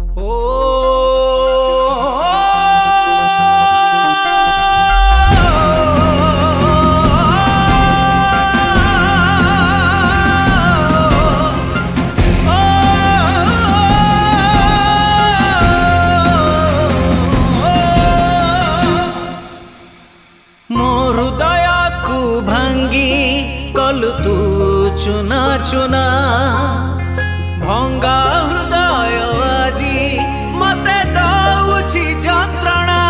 कलु तू चुना चुना भंगा हृदय आजी मते दउछि जंत्रणा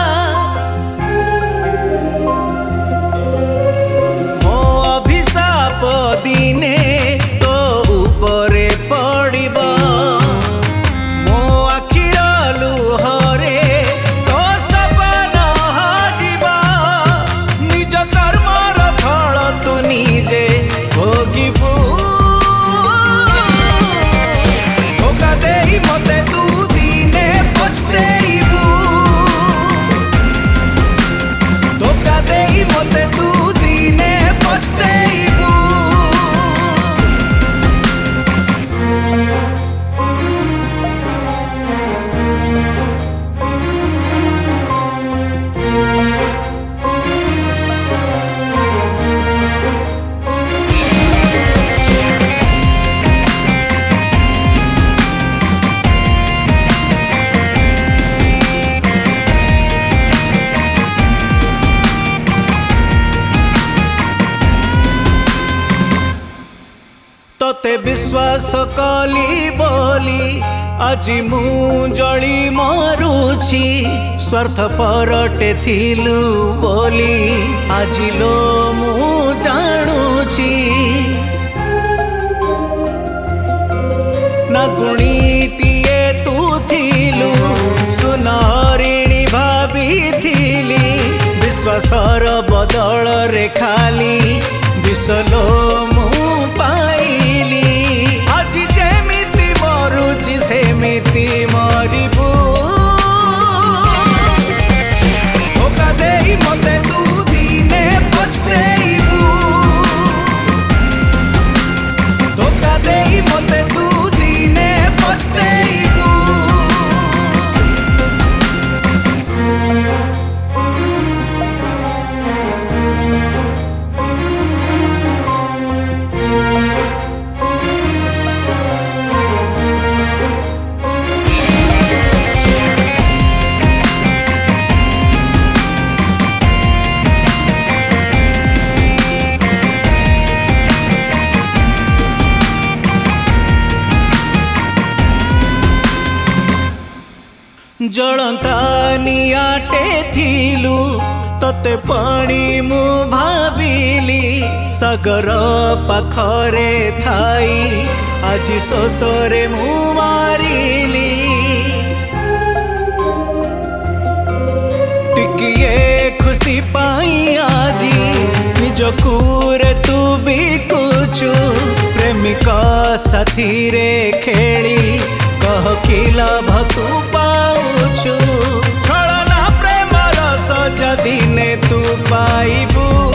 मो अभिशाप दिने तो उपरे पड़िबो मो आखिर लुहरे तो सपना हजिबो निज कर्मर फल तू निजे भोगिबू धोखा देई मते तू दिने पछतेइबू धोखा देई मते तू दिने पछतेइबू तोते विश्वास कली बोली आजी मु जली मरुछि स्वार्थ परटे थिलु बोली आजी लो मु जानुछि ना गुणीटिए तू थिलु सुनहरिणी भाबिथिली विश्वासर बदल रे खाली विसलो मु पाइली आजी जेमिति मरुछि सेमिति मरिबू धोखा देई मते तू दिने पछतेइबू धोखा देई मते तू दिने पछतेइबू जलंता नियाटे थिलु तते पानी मु भाबिली सागर पाखरे थाई आजी शोषरे मु मारिली टिकिए खुशी पाई आजी निजकू रे तू बिकुचु प्रेमिका साथी रे खेली कह कि लाभ तू पाउछु छलना प्रेम रस जदिने तू पाइबू।